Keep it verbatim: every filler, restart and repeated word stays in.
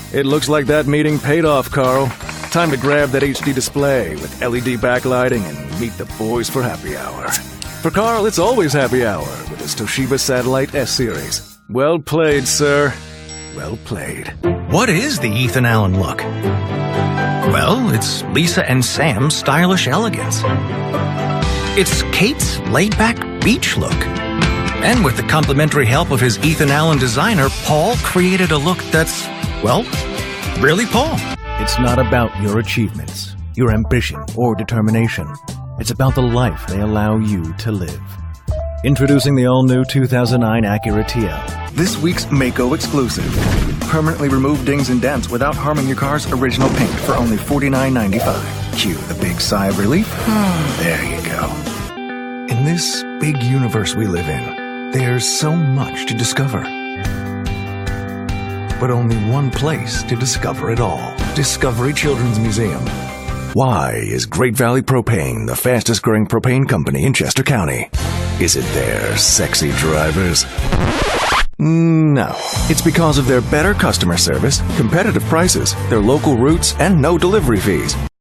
It looks like that meeting paid off, Carl. Time to grab that H D display with L E D backlighting and meet the boys for happy hour. For Carl, it's always happy hour with his Toshiba Satellite S-Series. Well played, sir. Well played. What is the Ethan Allen look? Well, it's Lisa and Sam's stylish elegance. It's Kate's laid-back beach look. And with the complimentary help of his Ethan Allen designer, Paul created a look that's, well, really Paul. It's not about your achievements, your ambition, or determination. It's about the life they allow you to live. Introducing the all-new two thousand nine Acura T L. This week's Mako exclusive. Permanently remove dings and dents without harming your car's original paint for only forty-nine ninety-five. Cue the big sigh of relief. There you go. In this big universe we live in, there's so much to discover. But only one place to discover it all. Discovery Children's Museum. Why is Great Valley Propane the fastest growing propane company in Chester County? Is it their sexy drivers? No. It's because of their better customer service, competitive prices, their local routes, and no delivery fees.